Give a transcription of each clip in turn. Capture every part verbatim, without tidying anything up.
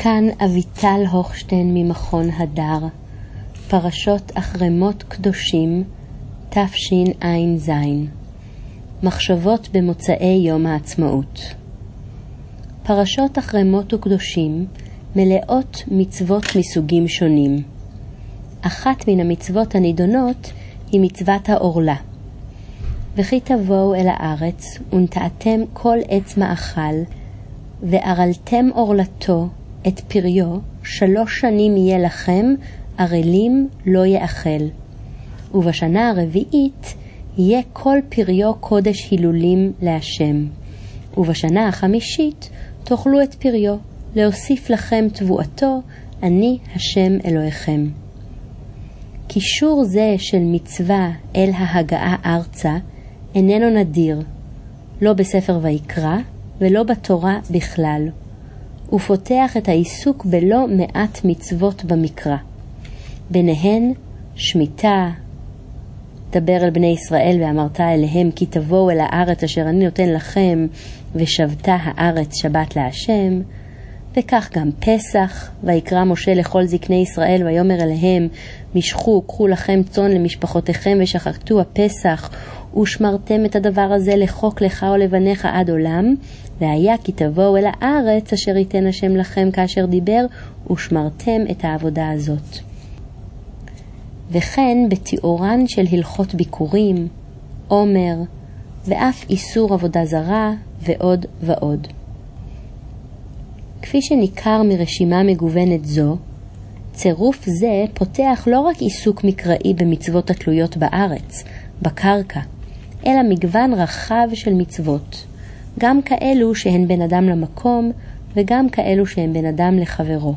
כאן אביטל הוכשטיין ממכון הדר, פרשות אחרמות קדושים, תשע"ז, מחשבות במוצאי יום העצמאות. פרשות אחרמות וקדושים מלאות מצוות מסוגים שונים. אחת מן המצוות הנידונות היא מצוות העורלה. וכי תבואו אל הארץ ונטעתם כל עץ מאכל, וערלתם עורלתו את פריו, שלוש שנים יהיה לכם, ערלים לא יאכל. ובשנה הרביעית יהיה כל פריו קודש הילולים להשם. ובשנה החמישית תאכלו את פריו, להוסיף לכם תבואתו, אני השם אלוהיכם. קישור זה של מצווה אל ההגעה ארצה איננו נדיר, לא בספר ויקרא ולא בתורה בכלל. הוא פותח את העיסוק בלא מעט מצוות במקרא. ביניהן שמיטה, דבר אל בני ישראל ואמרת אליהם כי תבואו אל הארץ אשר אני נותן לכם, ושבתה הארץ שבת להשם. וכך גם פסח, ויקרא משה לכל זקני ישראל ויאמר אליהם, משכו, קחו לכם צאן למשפחותיכם ושחטו הפסח, ושמרתם את הדבר הזה לחוק לך ולבניך עד עולם, והיה כי תבואו אל הארץ אשר ייתן השם לכם כאשר דיבר, ושמרתם את העבודה הזאת. וכן בתיאורן של הלכות ביקורים, עומר, ואף איסור עבודה זרה, ועוד ועוד. כפי שניכר מרשימה מגוונת זו, צירוף זה פותח לא רק עיסוק מקראי במצוות התלויות בארץ, בקרקע, אלא מגוון רחב של מצוות, גם כאלו שהן בין אדם למקום, וגם כאלו שהן בין אדם לחברו.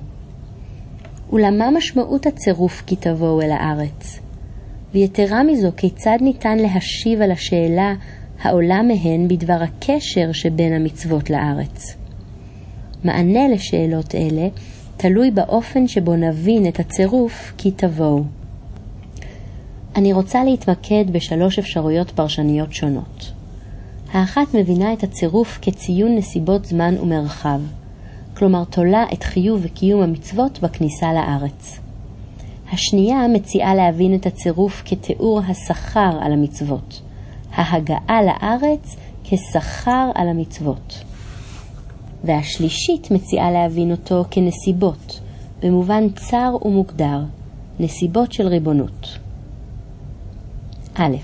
ולמה משמעות הצירוף כי תבואו אל הארץ? ויתרה מזו, כיצד ניתן להשיב על השאלה העולה מהן בדבר הקשר שבין המצוות לארץ? מענה לשאלות אלה תלוי באופן שבו נבין את הצירוף כי תבואו. אני רוצה להתמקד בשלוש אפשרויות פרשניות שונות. האחת מבינה את הצירוף כציון נסיבות זמן ומרחב, כלומר תולה את חיוב וקיום המצוות בכניסה לארץ. השנייה מציעה להבין את הצירוף כתיאור השכר על המצוות, ההגעה לארץ כשכר על המצוות. והשלישית מציעה להבין אותו כנסיבות, במובן צר ומוגדר, נסיבות של ריבונות. א',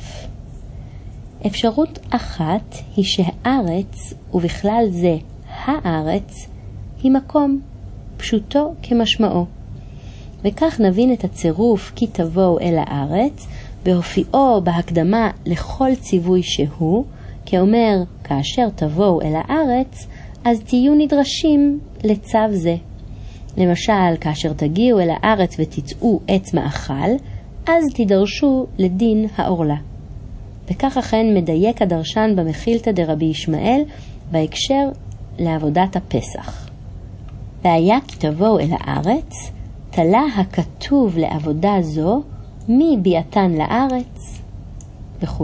אפשרות אחת היא שהארץ, ובכלל זה הארץ, היא מקום, פשוטו כמשמעו. וכך נבין את הצירוף כי תבואו אל הארץ, בהופיעו בהקדמה לכל ציווי שהוא, כאומר, כאשר תבואו אל הארץ, אז תהיו נדרשים לצו זה. למשל, כאשר תגיעו אל הארץ ותצאו עץ מאכל, אז תדרשו לדין העורלה. וכך אכן מדייק הדרשן במחילתא דרבי ישמעאל בהקשר לעבודת הפסח. והיה כי תבואו אל הארץ, תלה הכתוב לעבודה זו מביאתן לארץ וכו'.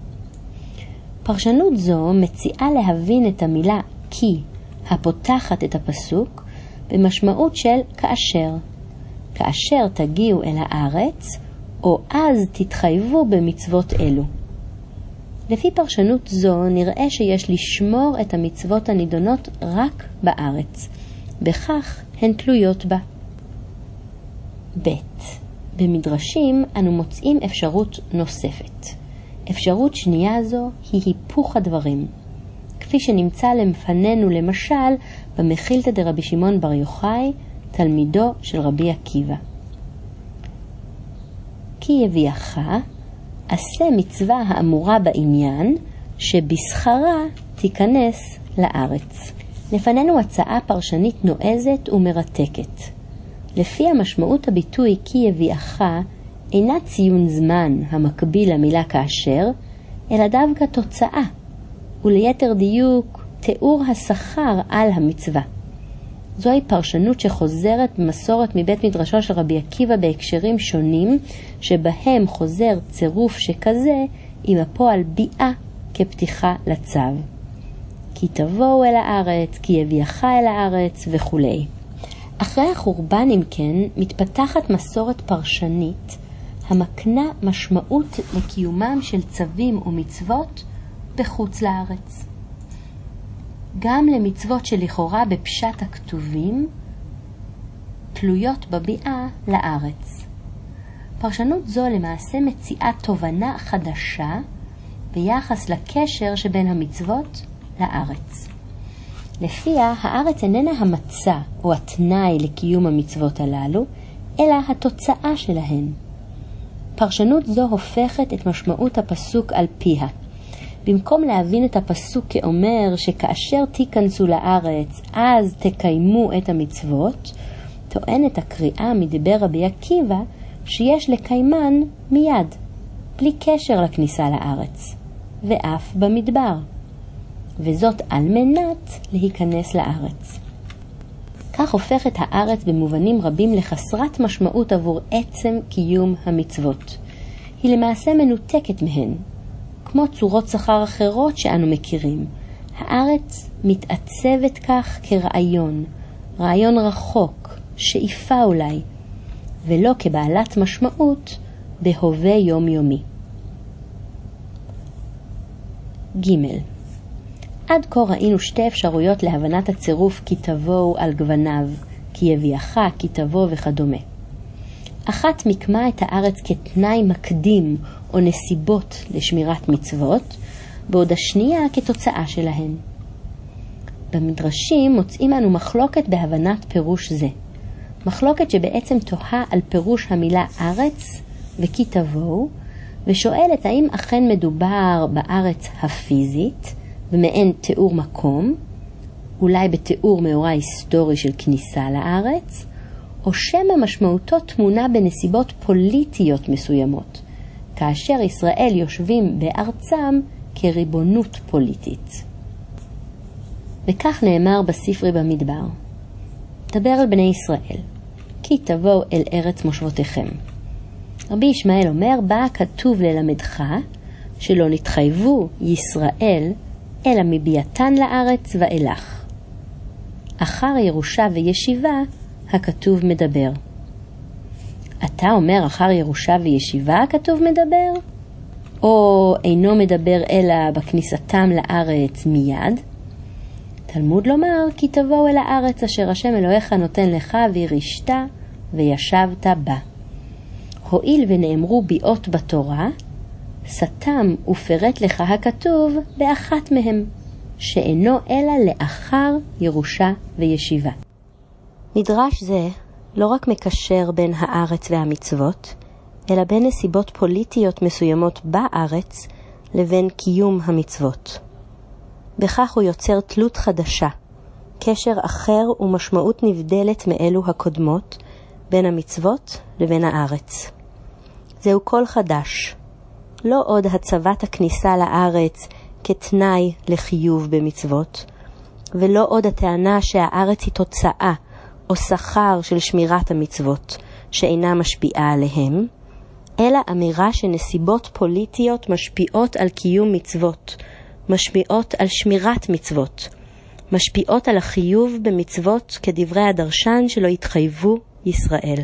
פרשנות זו מציעה להבין את המילה כי הפותחת את הפסוק במשמעות של כאשר. כאשר תגיעו אל הארץ, או אז תתחייבו במצוות אלו. לפי פרשנות זו נראה שיש לשמור את המצוות הנידונות רק בארץ. בכך הן תלויות בה. ב' במדרשים אנו מוצאים אפשרות נוספת. אפשרות שנייה זו היא היפוך הדברים. כפי שנמצא לפנינו למשל במחילתא דרבי שמעון בר יוחאי, תלמידו של רבי עקיבא. כי יביאך, עשה מצווה האמורה בעניין, שבשכרה תיכנס לארץ. לפנינו הצעה פרשנית נועזת ומרתקת. לפי המשמעות הביטוי כי יביאך אינה ציון זמן המקביל למילה כאשר, אלא דווקא תוצאה, וליתר דיוק תיאור השכר על המצווה. זוהי פרשנות שחוזרת במסורת מבית מדרשו של רבי עקיבא בהקשרים שונים, שבהם חוזר צירוף שכזה עם הפועל ביאה כפתיחה לצו. כי תבואו אל הארץ, כי יביאך אל הארץ וכו'. אחרי החורבן, אם כן, מתפתחת מסורת פרשנית המקנה משמעות לקיומם של צווים ומצוות בחוץ לארץ. גם למצוות שלכאורה בפשט הכתובים תלויות בביאה לארץ. פרשנות זו למעשה מציעה תובנה חדשה ביחס לקשר שבין המצוות לארץ. לפיה הארץ איננה המצע או התנאי לקיום המצוות הללו, אלא התוצאה שלהן. פרשנות זו הופכת את משמעות הפסוק על פיה. במקום להבין את הפסוק כאומר שכאשר תיכנסו לארץ אז תקיימו את המצוות, טוענת הקריאה מדבר רבי עקיבא שיש לקיימן מיד, בלי קשר לכניסה לארץ, ואף במדבר. וזאת על מנת להיכנס לארץ. כך הופכת הארץ במובנים רבים לחסרת משמעות עבור עצם קיום המצוות. היא למעשה מנותקת מהן, כמו צורות שכר אחרות שאנו מכירים. הארץ מתעצבת כך כרעיון, רעיון רחוק, שאיפה אולי, ולא כבעלת משמעות בהווה יומיומי. ג' עד כה ראינו שתי אפשרויות להבנת הצירוף כי תבואו על גווניו, כי יביאך, כי תבוא וכדומה. אחת מקמה את הארץ כתנאי מקדים או נסיבות לשמירת מצוות, בעוד השנייה כתוצאה שלהן. במדרשים מוצאים אנו מחלוקת בהבנת פירוש זה. מחלוקת שבעצם תוהה על פירוש המילה ארץ וכי תבואו, ושואלת האם אכן מדובר בארץ הפיזית, ומעין תיאור מקום, אולי בתיאור מאורע היסטורי של כניסה לארץ, או שמא משמעותו תמונה בנסיבות פוליטיות מסוימות, כאשר ישראל יושבים בארצם כריבונות פוליטית. וכך נאמר בספרי במדבר, דבר אל בני ישראל, כי תבואו אל ארץ מושבותיכם. רבי ישמעאל אומר, בא כתוב ללמדך שלא נתחייבו ישראל אלא מביאתן לארץ ואילך. אחר ירושה וישיבה הכתוב מדבר. אתה אומר אחר ירושה וישיבה הכתוב מדבר? או אינו מדבר אלא בכניסתם לארץ מיד? תלמוד לומר כי תבואו אל הארץ אשר השם אלוהיך נותן לך וירשת וישבת בה. הואיל ונאמרו ביאות בתורה, סתם ופרט לך הכתוב באחת מהם, שאינו אלא לאחר ירושה וישיבה. מדרש זה לא רק מקשר בין הארץ והמצוות, אלא בין נסיבות פוליטיות מסוימות בארץ לבין קיום המצוות. בכך הוא יוצר תלות חדשה, קשר אחר ומשמעות נבדלת מאלו הקודמות, בין המצוות לבין הארץ. זהו כל חדש. לא עוד הצבת הכניסה לארץ כתנאי לחיוב במצוות, ולא עוד הטענה שהארץ היא תוצאה או שכר של שמירת המצוות שאינה משפיעה עליהם, אלא אמירה שנסיבות פוליטיות משפיעות על קיום מצוות, משפיעות על שמירת מצוות, משפיעות על החיוב במצוות כדברי הדרשן שלא התחייבו ישראל.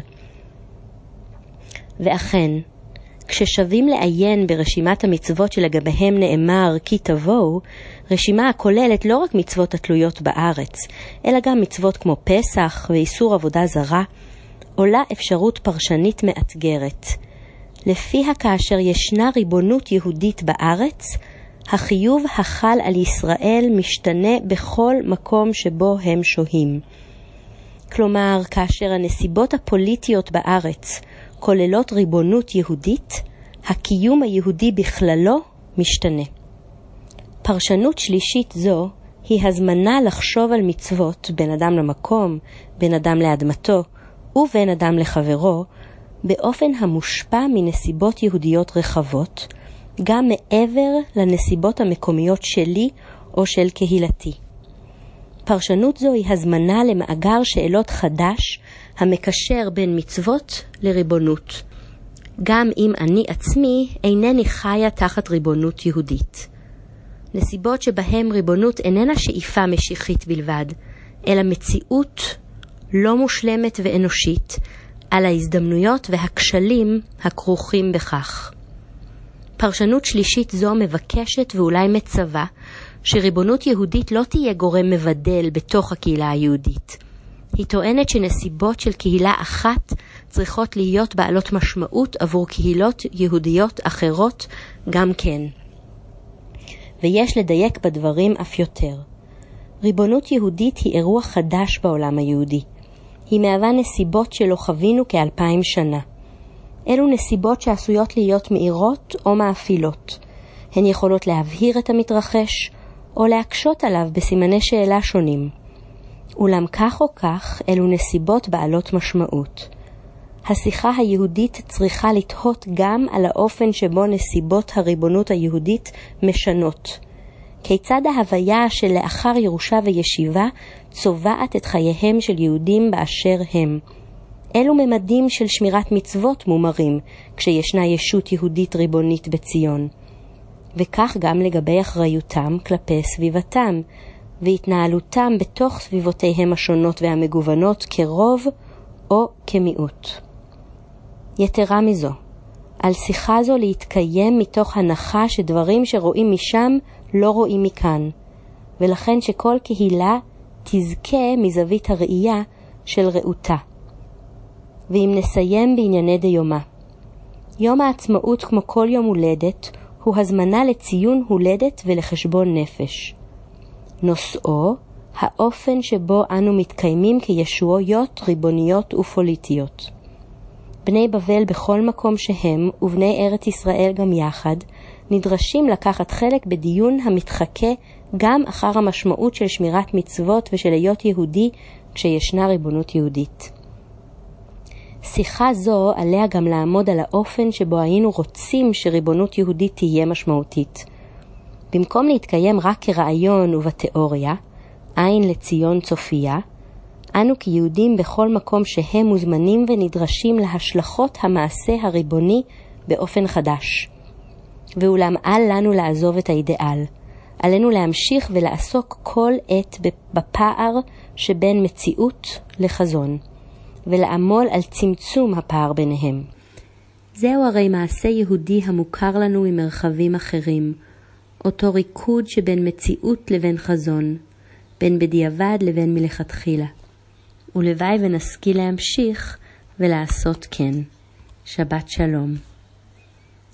ואכן, כששווים לעיין ברשימת המצוות שלגביהם נאמר כי תבואו, רשימה הכוללת לא רק מצוות התלויות בארץ, אלא גם מצוות כמו פסח ואיסור עבודה זרה, עולה אפשרות פרשנית מאתגרת. לפיה כאשר ישנה ריבונות יהודית בארץ, החיוב החל על ישראל משתנה בכל מקום שבו הם שוהים. כלומר, כאשר הנסיבות הפוליטיות בארץ כוללות ריבונות יהודית, הקיום היהודי בכללו משתנה. פרשנות שלישית זו היא הזמנה לחשוב על מצוות בין אדם למקום, בין אדם לאדמתו ובין אדם לחברו, באופן המושפע מנסיבות יהודיות רחבות, גם מעבר לנסיבות המקומיות שלי או של קהילתי. פרשנות זו היא הזמנה למאגר שאלות חדש המקשר בין מצוות לריבונות, גם אם אני עצמי אינני חיה תחת ריבונות יהודית. נסיבות שבהם ריבונות איננה שאיפה משיחית בלבד, אלא מציאות לא מושלמת ואנושית, על ההזדמנויות והכשלים הכרוכים בכך. פרשנות שלישית זו מבקשת ואולי מצווה שריבונות יהודית לא תהיה גורם מבדל בתוך הקהילה היהודית. היא טוענת שנסיבות של קהילה אחת צריכות להיות בעלות משמעות עבור קהילות יהודיות אחרות גם כן. ויש לדייק בדברים אף יותר. ריבונות יהודית היא אירוע חדש בעולם היהודי. היא מהווה נסיבות שלא חווינו כאלפיים שנה. אלו נסיבות שעשויות להיות מהירות או מאפילות. הן יכולות להבהיר את המתרחש או להקשות עליו בסימני שאלה שונים. אולם כך או כך, אלו נסיבות בעלות משמעות. השיחה היהודית צריכה לתהות גם על האופן שבו נסיבות הריבונות היהודית משנות. כיצד ההוויה של לאחר ירושה וישיבה צובעת את חייהם של יהודים באשר הם. אילו ממדים של שמירת מצוות מומרים כשישנה ישות יהודית ריבונית בציון. וכך גם לגבי אחריותם כלפי סביבתם, והתנהלותם בתוך סביבותיהם השונות והמגוונות כרוב או כמיעוט. יתרה מזו, על שיחה זו להתקיים מתוך הנחה שדברים שרואים משם לא רואים מכאן, ולכן שכל קהילה תזכה מזווית הראייה של רעותה. ואם נסיים בענייני דיומה, יום העצמאות כמו כל יום הולדת הוא הזמנה לציון הולדת ולחשבון נפש. נושאו, האופן שבו אנו מתקיימים כישויות ריבוניות ופוליטיות. בני בבל בכל מקום שהם, ובני ארץ ישראל גם יחד, נדרשים לקחת חלק בדיון המתחכה גם אחר המשמעות של שמירת מצוות ושל להיות יהודי כשישנה ריבונות יהודית. שיחה זו עליה גם לעמוד על האופן שבו היינו רוצים שריבונות יהודית תהיה משמעותית. במקום להתקיים רק כרעיון ובתיאוריה, עין לציון צופייה, אנו כיהודים בכל מקום שהם מוזמנים ונדרשים להשלכות המעשה הריבוני באופן חדש. ואולם אל לנו לעזוב את האידאל. עלינו להמשיך ולעסוק כל עת בפער שבין מציאות לחזון, ולעמול על צמצום הפער ביניהם. זהו הרי מעשה יהודי המוכר לנו ממרחבים אחרים, אותו ריקוד שבין מציאות לבין חזון, בין בדיעבד לבין מלכתחילה. ולוואי ונשכיל להמשיך ולעשות כן. שבת שלום.